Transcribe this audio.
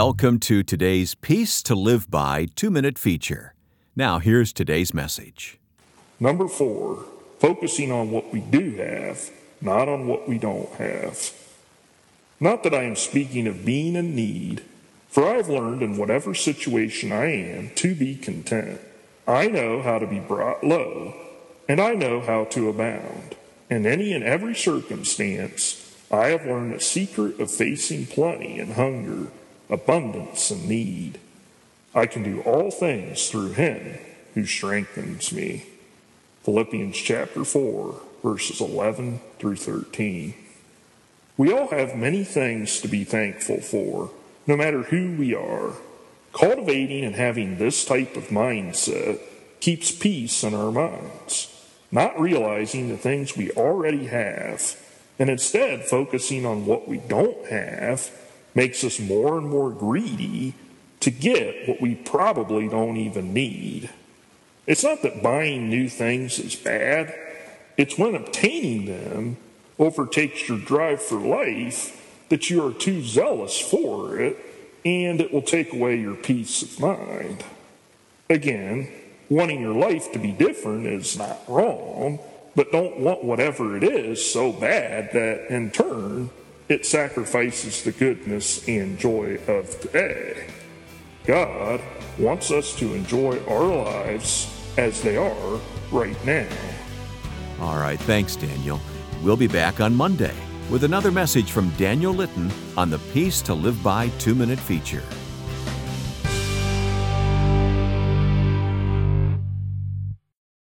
Welcome to today's Peace to Live By 2-minute feature. Now, here's today's message. Number 4, focusing on what we do have, not on what we don't have. Not that I am speaking of being in need, for I have learned in whatever situation I am to be content. I know how to be brought low, and I know how to abound. In any and every circumstance, I have learned the secret of facing plenty and hunger, abundance and need. I can do all things through him who strengthens me. Philippians chapter 4, verses 11 through 13. We all have many things to be thankful for, no matter who we are. Cultivating and having this type of mindset keeps peace in our minds, not realizing the things we already have, and instead focusing on what we don't have makes us more and more greedy to get what we probably don't even need. It's not that buying new things is bad. It's when obtaining them overtakes your drive for life that you are too zealous for it, and it will take away your peace of mind. Again, wanting your life to be different is not wrong, but don't want whatever it is so bad that, in turn, it sacrifices the goodness and joy of today. God wants us to enjoy our lives as they are right now. All right, thanks, Daniel. We'll be back on Monday with another message from Daniel Litton on the Peace to Live By 2-minute feature.